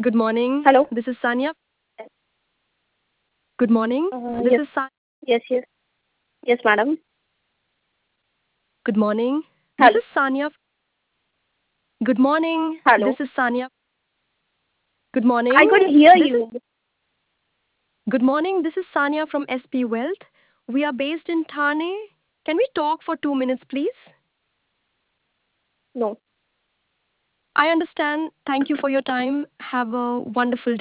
Good morning. Hello. This is Sanya. Good morning. This Yes, is Sa- yes, yes, yes, madam. Good morning. This Hello, is Sanya. Good morning. hello. This is Sanya. Good I morning. couldn't hear This is you. Good morning. This is Sanya from SP Wealth. We are based in Thane. Can we talk for 2 minutes, please? No. I understand. Thank you for your time. Have a wonderful day.